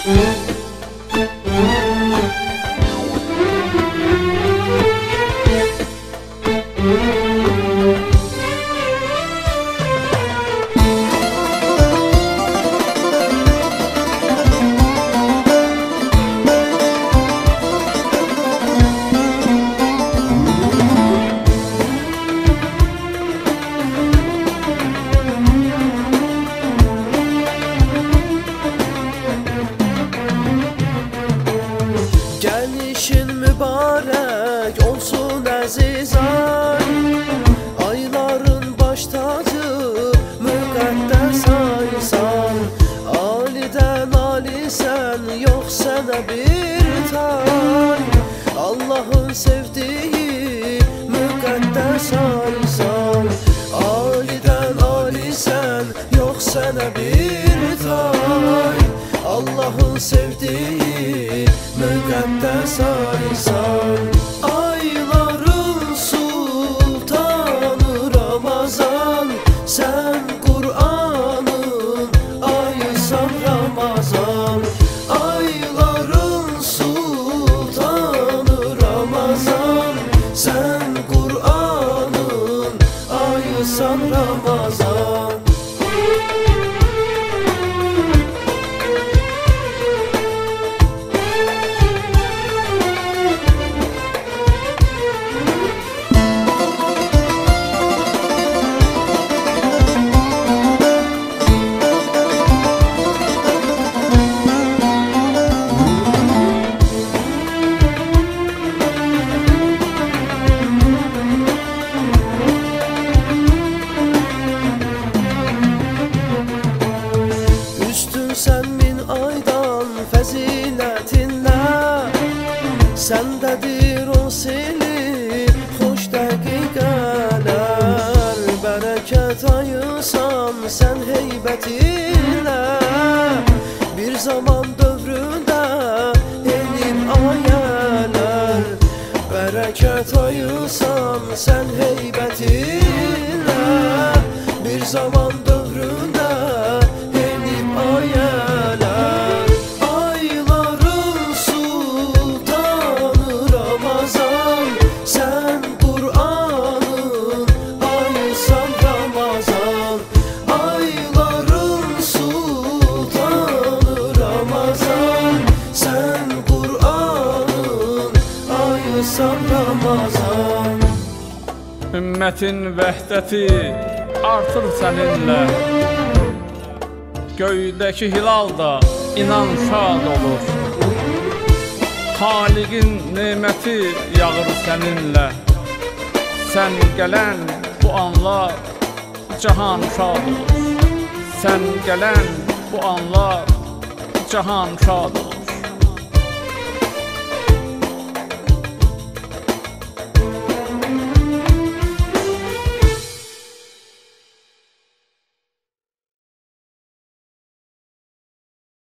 Gelişin mübarek olsun əzizan, ayların baş tacı müqəddəs aysan. Alidən alisən, yox sənə bir tay, Allahın sevdiyi müqəddəs aysan. Alidən alisən, yox sənə bir tay, Allahın sevdiyi müqəddəs aysan. Ayların sultanı Ramazan, sən Qur'anın aysan Ramazan. Ayların sultanı Ramazan, sən Qur'anın aysan Ramazan. Sən min aydan fəzilətinlə, səndədir o seli xoş dəqiqələr. Bərəkət ayısan sən heybətinlə, bir zaman dövründə elin ayələr. Bərəkət ayısan sən heybətinlə, bir zaman dövründə elin ayələr. Ayların sultanı Ramazan, sən Qur'anın aysan Ramazan. Ayların sultanı Ramazan, sən Qur'anın aysan Ramazan. Ümmətin vəhdəti artır səninlə, göydəki hilal da inan şad olur. Xaliqin neməti yağır səninlə, sən gələn bu anlar cahan şad olur. Sən gələn bu anlar cahan şad olur.